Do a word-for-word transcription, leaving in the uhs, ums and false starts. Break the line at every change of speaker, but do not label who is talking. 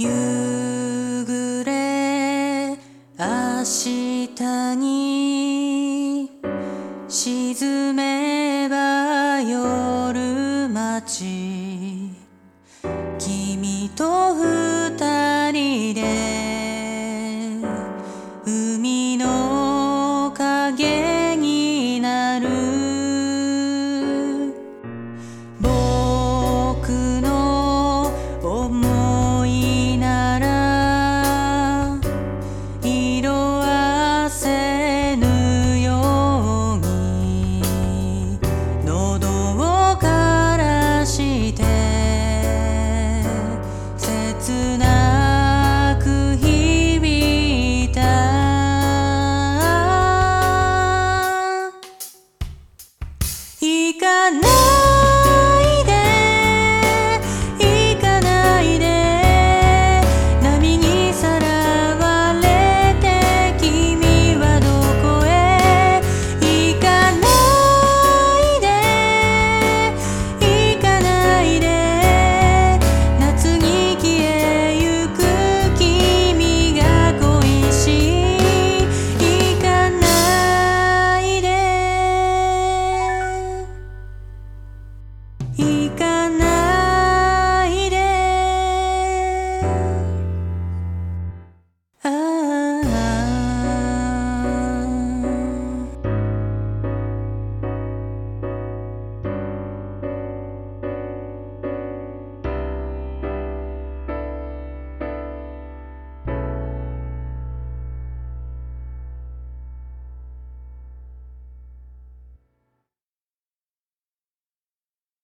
夕暮れ明日に沈めば夜街君と二人で海の影になる僕の想いなら色あせぬように喉を枯らして切なく響いた行かないで行かないで波にさらわれて君はどこへ行かないで行かないで夏に消えゆく君が恋しい行かないで行か